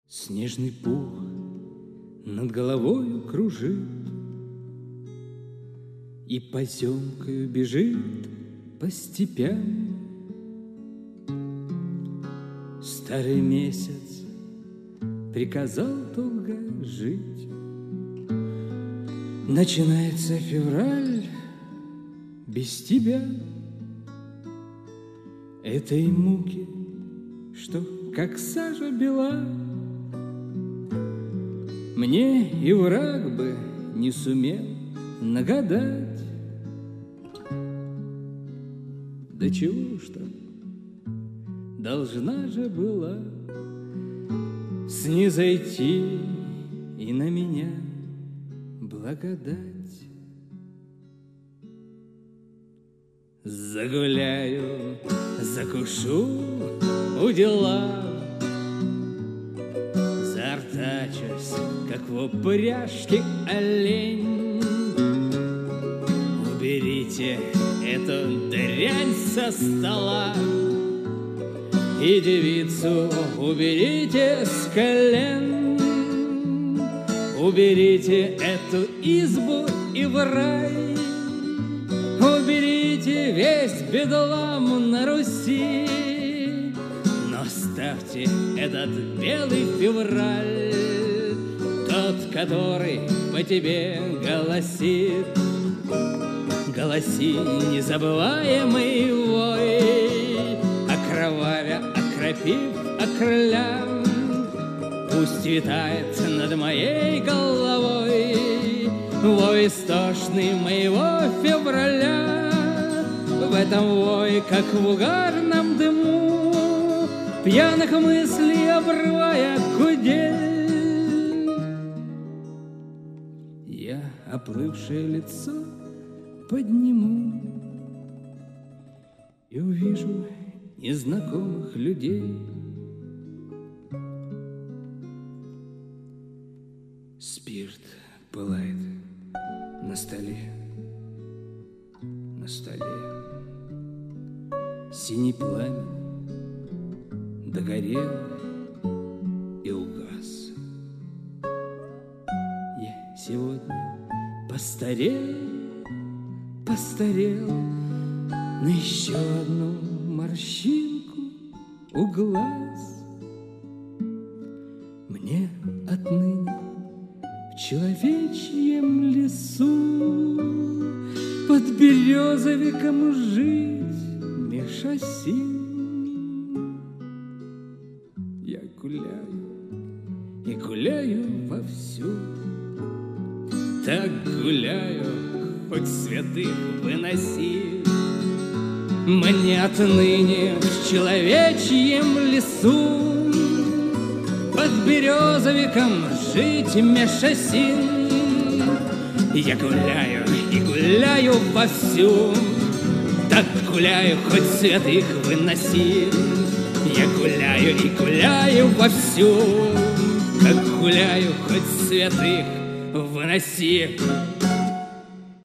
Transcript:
Снежный пух над головою кружит и поземкою бежит по степям. Старый месяц приказал долго жить. Начинается февраль без тебя. Этой муки, что как сажа бела, мне и враг бы не сумел нагадать. Да чего уж там, должна же была снизойти и на меня благодать. Загуляю, закушу у дела, заортачусь, как в упряжке олень. Уберите эту дрянь со стола и девицу уберите с колен. Уберите эту избу и в рай, уберите весь бедлам на Руси, но ставьте этот белый февраль, тот, который по тебе голосит. Голоси незабываемый вой, окровавя, окропив, окрыляв, пусть витает над моей головой вой истошный моего февраля. В этом вой, как в угарном дыму, пьяных мыслей обрывая кудель, я оплывшее лицо подниму и увижу незнакомых людей. Спирт пылает на столе, на столе. Синий пламень догорел и угас. Я сегодня постарел, постарел на еще одну морщинку у глаз. Мне отныне в человечьем лесу под березовиком жить меж осин. Я гуляю и гуляю вовсю, так гуляю, хоть святых выноси. Мне отныне в человечьем лесу под березовиком жить меж осин. Я гуляю и гуляю вовсю, так гуляю, хоть святых выноси. Я гуляю и гуляю вовсю, как гуляю, хоть святых выноси.